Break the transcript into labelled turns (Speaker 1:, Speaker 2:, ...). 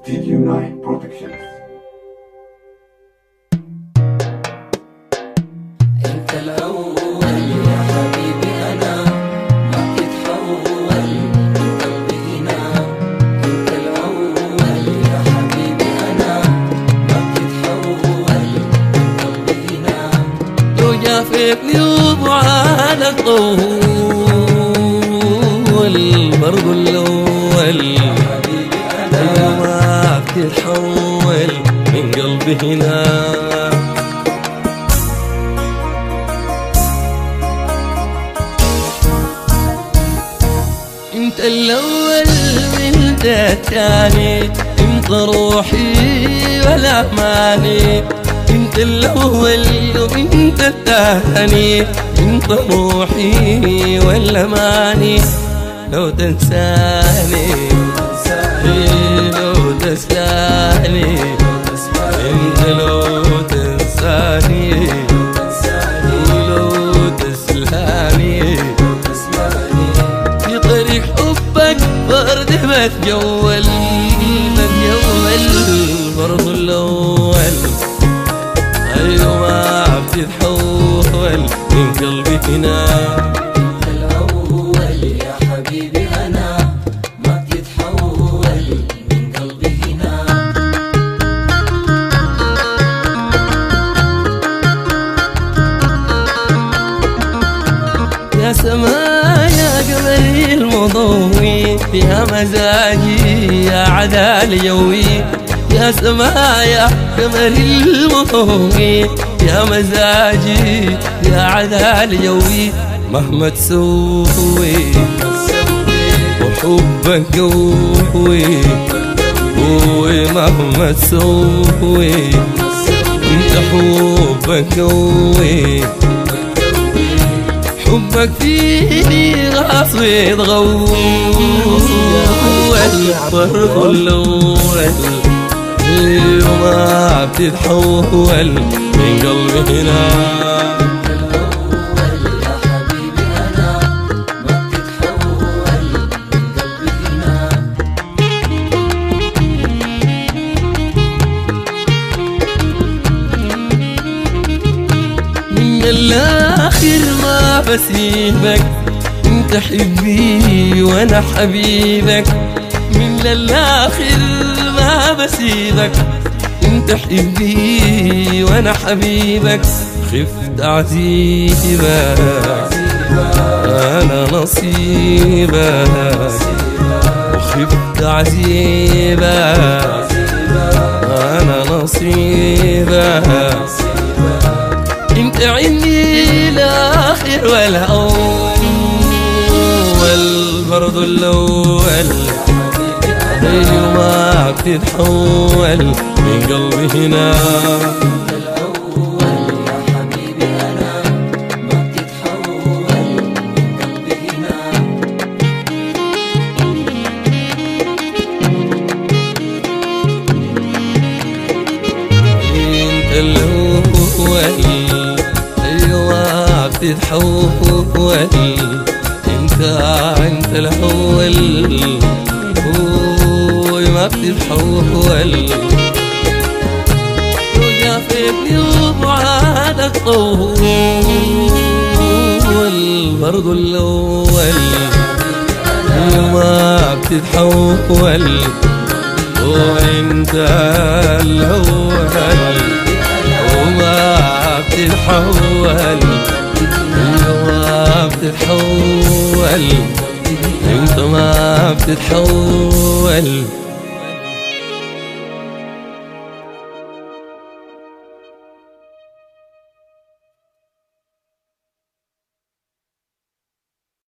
Speaker 1: Studio 9 Productions.
Speaker 2: انت الاول يا حبيبي انا ما بتتحول قلبي هنا. انت الاول يا حبيبي انا ما بتتحول قلبي هنا. لو جافيتني وبعاد الطول برضو الاول ما بتتحول من قلبي هنا. انت الاول وانت الثاني، انت روحي ولا ماني. انت الاول وانت الثاني، انت روحي ولا ماني. لو تنساني لو تسلاني، انت لو تنساني ولو تسلاني في طريق حبك برد بتجول برضو الاول. ايوه ما بتتحول من قلبي هنا. يا سمايا قمري المضوي، يا مزاجي يا عدال جوي. يا سمايا قمري المضوي، يا مزاجي يا عدال جوي. مهما تسوي وحبك قوي، ومهما تسوي انت حبك قوي. حبك فيني غاص ويتغول برضو الاول. وما بتتحول من قلبي هنا. يا حبيبي انا ما بتتحول من قلبي هنا. من الاخر ما بسيبك، انت حبي وانا حبيبك. من الاخر ما بسيبك، انت حبي وانا حبيبك. خفت اعذبك انا نصيبك، وخفت اعذبك انا نصيبك. انت عندي الاخر والاول برضو الاول. ايوه ما بتتحول من قلبي هنا. الاول يا حبيبي انا ما بتتحول من قلبي هنا. انت الاول ايوه بتتحول. انت الاول ما بتتحول. لو جافيتني وبعادك طول برضو الاول ما بتتحول. وانت الاول وما بتتحول. ما بتتحول انت ما بتتحول.